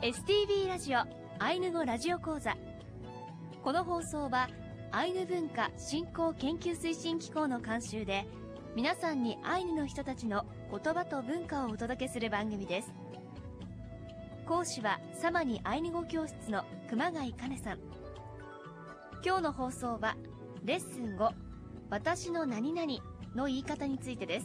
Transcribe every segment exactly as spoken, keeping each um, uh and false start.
エスティービー ラジオアイヌ語ラジオ講座。この放送はアイヌ文化振興研究推進機構の監修で、皆さんにアイヌの人たちの言葉と文化をお届けする番組です。講師はサマニアイヌ語教室の熊谷かねさん。今日の放送はレッスンご、私の何々の言い方についてです。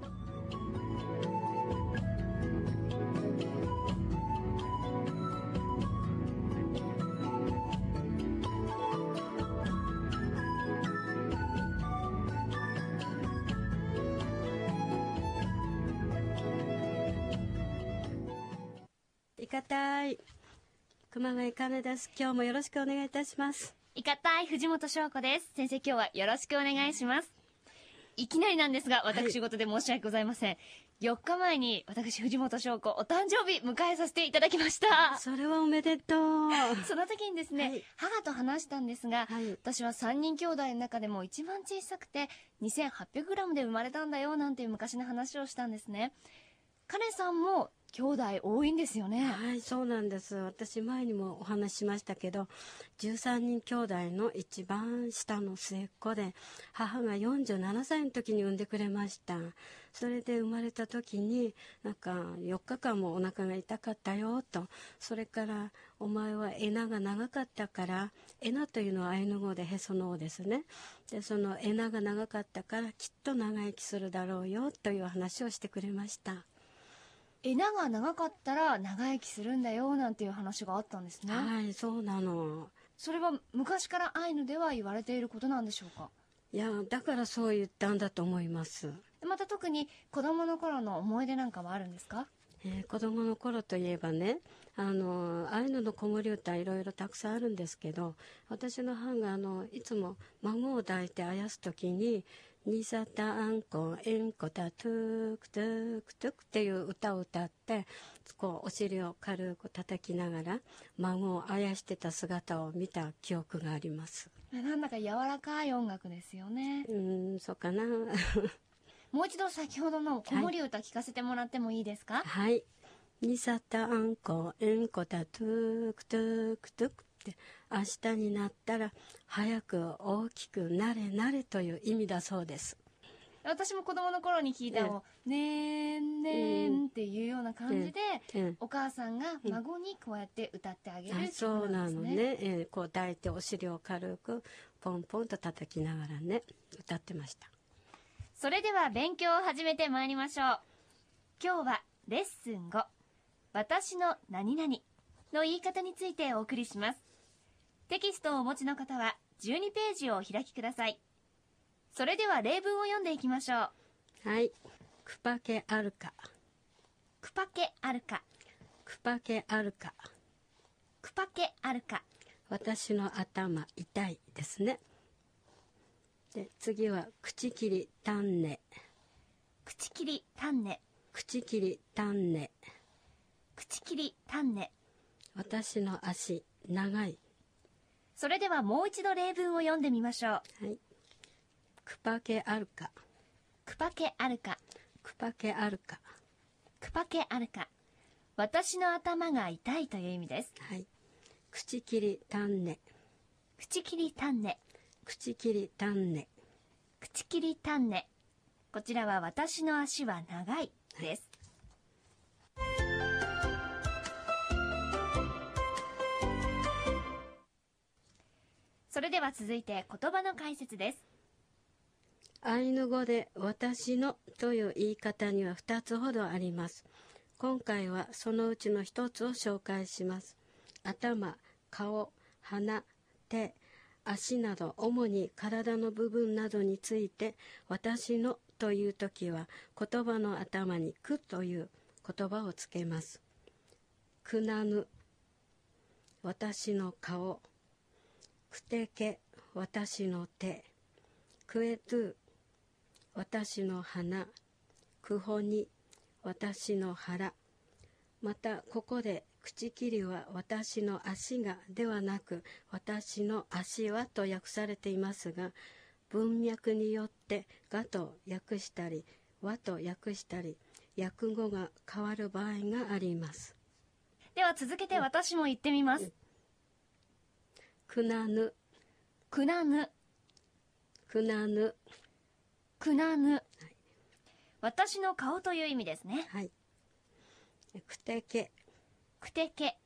いかたい熊谷かねです。今日もよろしくお願いいたします。 いかたい藤本翔子です。先生、今日はよろしくお願いします。いきなりなんですが、私事で申し訳ございません、はい、よっかまえに私藤本翔子お誕生日迎えさせていただきました。 それはおめでとう。 その時にですね、はい、母と話したんですが、はい、私はさんにん兄弟の中でも一番小さくて にせんはっぴゃくグラム で生まれたんだよなんていう昔の話をしたんですね。かねさんも兄弟多いんですよね。 はい、そうなんです。私前にもお話ししましたけど、じゅうさんにん兄弟の一番下の末っ子で、母がよんじゅうななさいの時に産んでくれました。それで生まれた時になんかよっかかんもお腹が痛かったよと、それからお前はエナが長かったから、エナというのはアイヌ語でへその緒ですね。でそのエナが長かったからきっと長生きするだろうよという話をしてくれました。 エナが長かったら長生きするんだよなんていう話があったんですね。 はい、そうなの。 それは昔からアイヌでは言われていることなんでしょうか？ いや、だからそう言ったんだと思います。 また特に子供の頃の思い出なんかはあるんですか？ えー、子供の頃といえばね、あのアイヌの子守歌いろいろたくさんあるんですけど、私の母があのいつも孫を抱いてあやす時にニサタアンコエンコタトゥークトゥークトゥクっていう歌を歌って、こうお尻を軽く叩きながら孫をあやしてた姿を見た記憶があります。 なんだか柔らかい音楽ですよね。 うーん、そうかな。 もう一度先ほどの子守歌聞かせてもらってもいいですか？ はい。ニサタアンコエンコタトゥークトゥークトゥクって、明日になったら早く大きくなれなれという意味だそうです。 私も子供の頃に聞いたのを、ねーんねーんっていうような感じで、うんうん、お母さんが孫にこうやって歌ってあげる曲なんですね。 そうなのね、えー、こう抱いてお尻を軽くポンポンと叩きながらね歌ってました。 それでは勉強を始めてまいりましょう。今日はレッスンご、私の何々の言い方についてお送りします。テキストをお持ちの方はじゅうにページをお開きください。それでは例文を読んでいきましょう。 はい。クパケあるか。 クパケあるか。 クパケあるか。 クパケあるか。 私の頭痛いですね。で次は口切りたんね。 口切りたんね。 口切りたんね。 口切りたんね。 私の足長い。 それではもう一度例文を読んでみましょう。 はい。クパケあるか。 クパケあるか。 クパケあるか。 クパケあるか。私の頭が痛いという意味です。 はい。口切りたんね。 口切りたんね。 口切りたんね。 口切りたんね。こちらは私の足は長いです。はい、それでは続いて言葉の解説です。 アイヌ語で私のという言い方にはふたつほどあります。今回はそのうちのひとつを紹介します。頭、顔、鼻、手、足など主に体の部分などについて私のというときは言葉の頭にくという言葉をつけます。くなぬ、私の顔。くてけ、私の手。くえと、私の鼻。くほに、私の腹。またここで口切りは私の足がではなく私の足はと訳されていますが、文脈によってがと訳したり和と訳したり訳語が変わる場合があります。 では続けて私も言ってみます。 くなぬ、 くなぬ、 くなぬ、 くなぬ。私の顔という意味ですね。 はい。くてけ、 くてけ、 はい、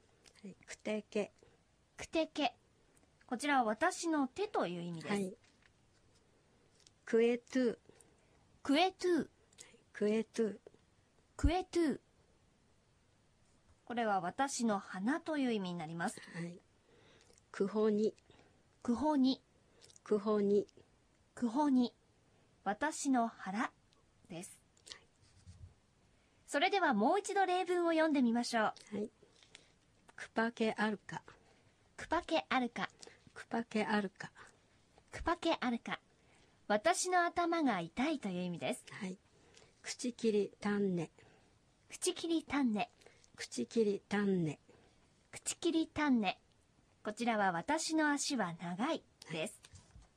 くてけ、 くてけ。こちらは私の手という意味です。 はい。くえとゥ、 くえとゥ、 くえとゥ、 くえとゥ。これは私の鼻という意味になります。 はい。くほに、 くほに、 くほに、 くほに。私の腹です。それではもう一度例文を読んでみましょう。 はい。くぱけあるか、 くぱけあるか、 くぱけあるか、 くぱけあるか。私の頭が痛いという意味です。 はい。口切りたんね、 口切りたんね、 口切りたんね、 口切りたんね。こちらは私の足は長いです。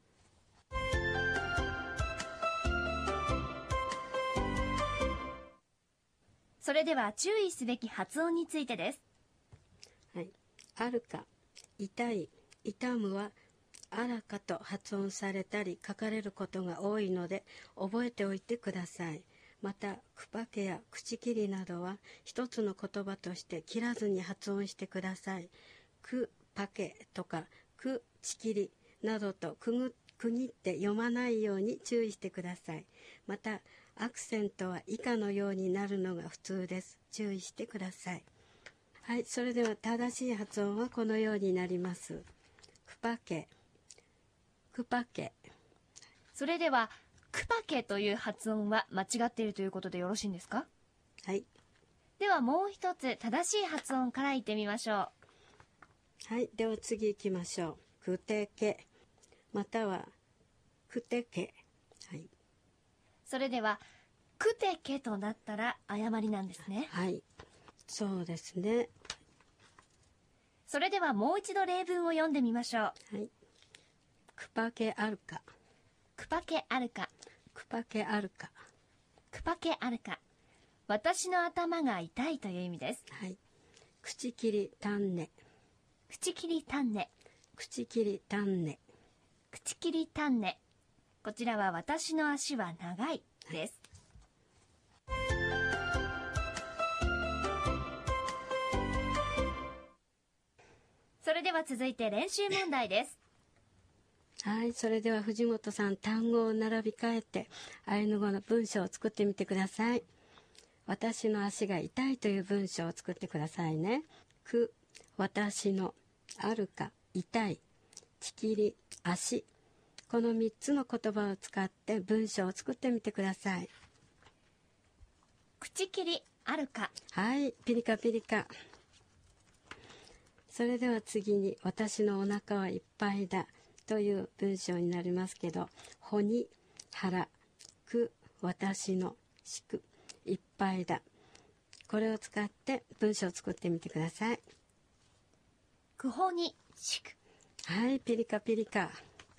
それでは注意すべき発音についてです。 はい。あるか、痛い、痛むはあらかと発音されたり書かれることが多いので覚えておいてください。また、くぱけや口切りなどは一つの言葉として切らずに発音してください。くぱけとかくちきりなどとくぐ区切って読まないように注意してください。また、アクセントは以下のようになるのが普通です。注意してください。はい、それでは正しい発音はこのようになります。くぱけ、くぱけ。 それではくぱけという発音は間違っているということでよろしいんですか？ はい。 ではもう一つ正しい発音から言ってみましょう。 はい、では次行きましょう。くてけ、またはくてけ。はい。 それではくてけとなったら誤りなんですね。 はい、そうですね。 それではもう一度例文を読んでみましょう。 はい。くぱけあるか、 くぱけあるか、 くぱけあるか、 くぱけあるか。私の頭が痛いという意味です。 はい。口切りたんね、 口切りたんね、 口切りたんね、 口切りたんね。こちらは私の足は長いです。それでは続いて練習問題です。 はい、それでは藤本さん、単語を並び替えてアイヌ語の文章を作ってみてください。私の足が痛いという文章を作ってくださいね。く、私の、あるか、痛い、ちきり、足。このみっつの言葉を使って文章を作ってみてください。 口切りあるか。 はい、ピリカピリカ。それでは次に、私のお腹はいっぱいだという文章になりますけど、ほに、腹、く、私の、しく、いっぱいだ。これを使って文章を作ってみてください。 くほにしく。 はい、ピリカピリカ。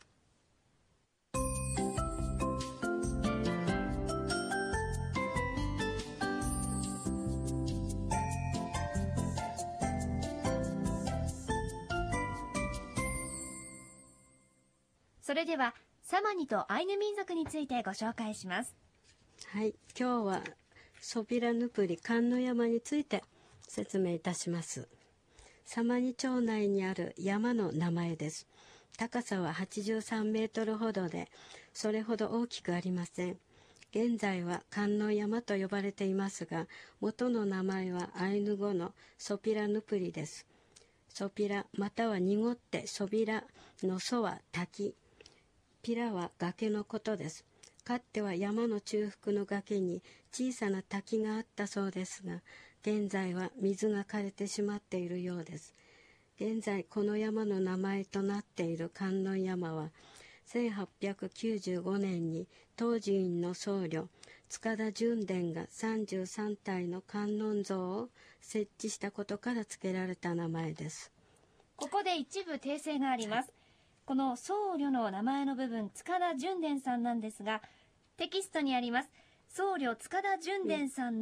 それではサマニとアイヌ民族についてご紹介します。 はい、今日はソビラヌプリ観音山について説明いたします。サマニ町内にある山の名前です。高さははちじゅうさんメートルほどで、それほど大きくありません。現在は観音山と呼ばれていますが、元の名前はアイヌ語のソピラヌプリです。ソピラまたは濁ってソビラのソは滝、ピラは崖のことです。かつては山の中腹の崖に小さな滝があったそうですが、現在は水が枯れてしまっているようです。現在この山の名前となっている観音山は、せんはっぴゃくきゅうじゅうごねんに東寺院の僧侶塚田純伝がさんじゅうさんたいの観音像を設置したことから付けられた名前です。 ここで一部訂正があります。この僧侶の名前の部分、塚田純伝さんなんですが、テキストにあります僧侶塚田純伝さんの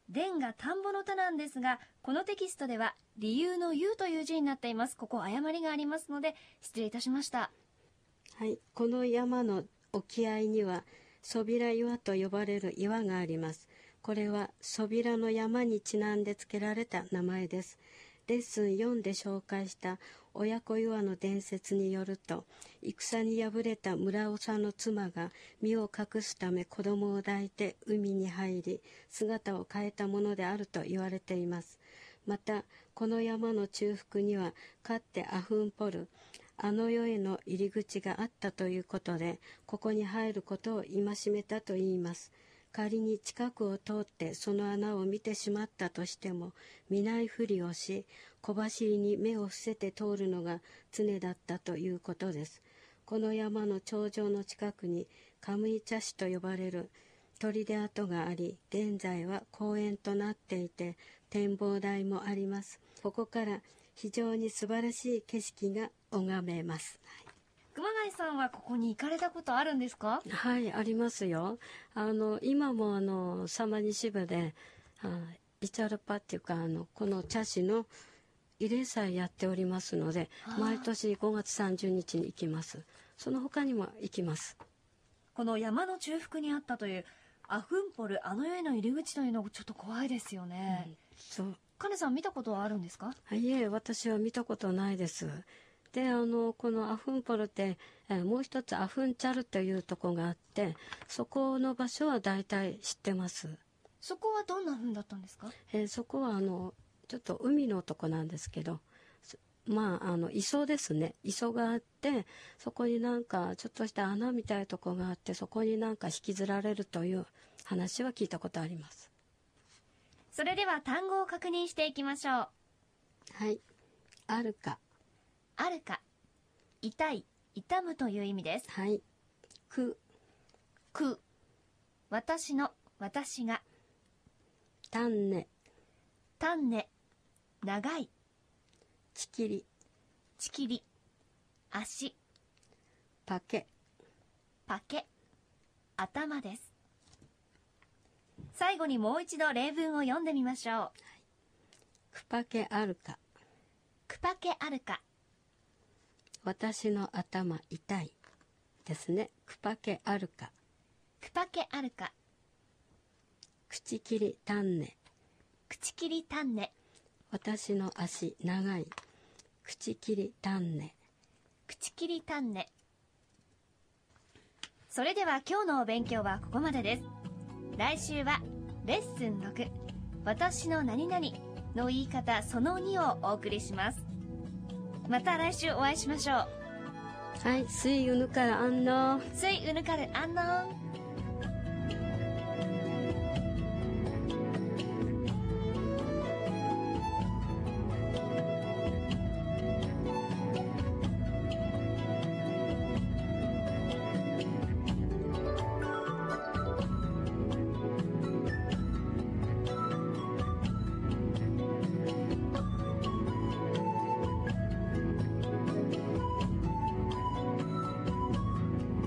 田が田んぼの田なんですが、このテキストでは理由の由という字になっています。ここ誤りがありますので失礼いたしました。 はい、この山の沖合にはそびら岩と呼ばれる岩があります。これはそびらの山にちなんで付けられた名前です。レッスンよんで紹介した親子岩の伝説によると、戦に敗れた村長の妻が身を隠すため子供を抱いて海に入り、姿を変えたものであると言われています。またこの山の中腹にはかつてアフンポル、あの世への入り口があったということで、ここに入ることを戒めたといいます。仮に近くを通ってその穴を見てしまったとしても、見ないふりをし、小走りに目を伏せて通るのが常だったということです。この山の頂上の近くにカムイ茶市と呼ばれる砦跡があり、現在は公園となっていて展望台もあります。ここから非常に素晴らしい景色が拝めます。 熊谷さんはここに行かれたことあるんですか？ はい、ありますよ。あの今もあのサマニ支部であイチャルパっていうか、あのこの茶師の慰霊祭やっておりますので、毎年ごがつさんじゅうにちに行きます。その他にも行きます。 この山の中腹にあったというアフンポル、あの世への入り口というのがちょっと怖いですよね。うん、 そう。 カネさん見たことはあるんですか？ いえ、私は見たことないです。で、あのこのアフンポルって、えー、もう一つアフンチャルというとこがあって、そこの場所は大体知ってます。 そこはどんな風だったんですか？ えー、そこはあのちょっと海のとこなんですけど、まああの磯ですね。磯があって、そこになんかちょっとした穴みたいなとこがあって、そこになんか引きずられるという話は聞いたことあります。 それでは単語を確認していきましょう。 はい。あるか。 あるか。痛い、痛むという意味です。 はい。く。 く。私の、私が。 たんね。 たんね。長い。 ちきり。 ちきり。足。 パケ。 パケ。頭です。最後にもう一度例文を読んでみましょう。はい、 くぱけあるか。 くぱけあるか。 私の頭痛いですね。くぱけあるか。 くぱけあるか。 口切りたんね。 口切りたんね。 私の足長い。口切りたんね。 口切りたんね。それでは今日のお勉強はここまでです。来週はレッスンろく、私の何々の言い方そのにをお送りします。また来週お会いしましょう。 はい、スイウヌカルアンノン。 スイウヌカルアンノン。